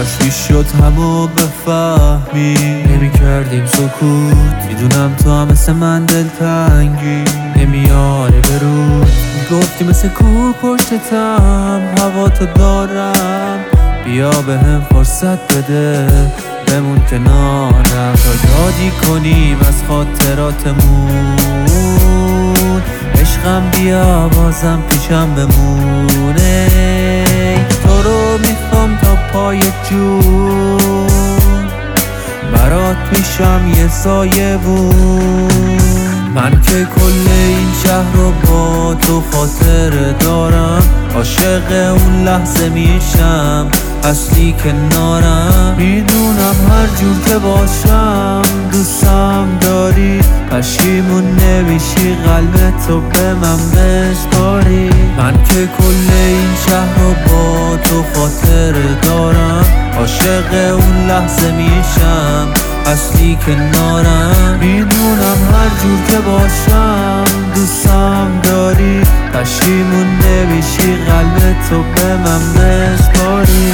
کاش میشد همو بفهمی، نمی کردیم سکوت. میدونم تو هم مثل من دلتنگی، نمیاری به رود. میگفتی مثل کوه پشتتم، هوا تو دارم، بیا به هم فرصت بده بمون کنارم تا یادی کنیم از خاطراتمون. عشقم بیا بازم پیشم بمونه، تو رو میخوام تا پای جون، برات میشم یه سایه بون. من که کل این شهر رو با تو خاطره دارم، عاشق اون لحظه میشم اصلی کنارم. میدونم هر جور که باشم دوستم داری، پشیمون نمیشی قلب تو به من بسپاری. من که کل این شهر رو با تو خاطره دارم، عاشق اون لحظه میشم اصلی کنارم. میدونم هر جور که باشم دوستم داری، پشیمون نمیشی قلب تو به من بسپاری.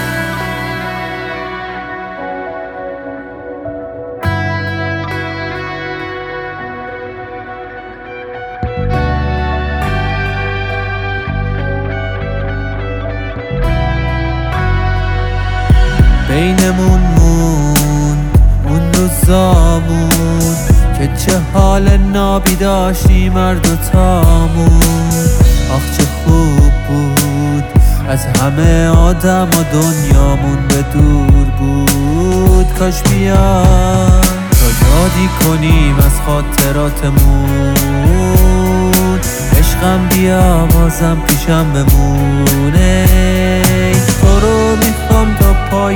بینمون موند روزامون که چه حال نابی داشتیم هر دوتامون. آخ چه خوب بود از همه آدم و دنیامون به دور بود. کاش بیاد تا یادی کنیم از خاطراتمون. عشقم بیا بازم پیشم بمونه، تو رو میخوام تا پای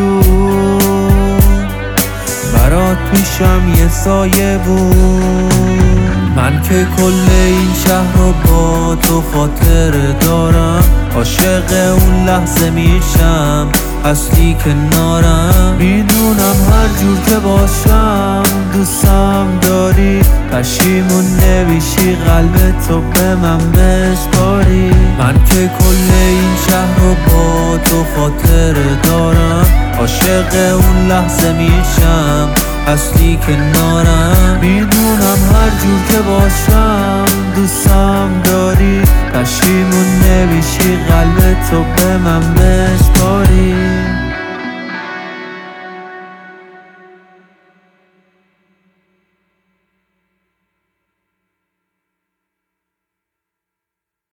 جون، برات میشم یه سایه بون. من که کل این شهر رو با تو خاطره دارم، عاشق اون لحظه میشم اصلی کنارم. میدونم هر جور که باشم دوستم داری، پشیمون نمیشی قلب تو به من بسپاری. من که کل این شهر رو با تو خاطره دارم، عاشق اون لحظه میشم اصلی کنارم. میدونم هر جور که باشم دوستم داری، پشیمون نمیشی قلب تو به من بسپاری.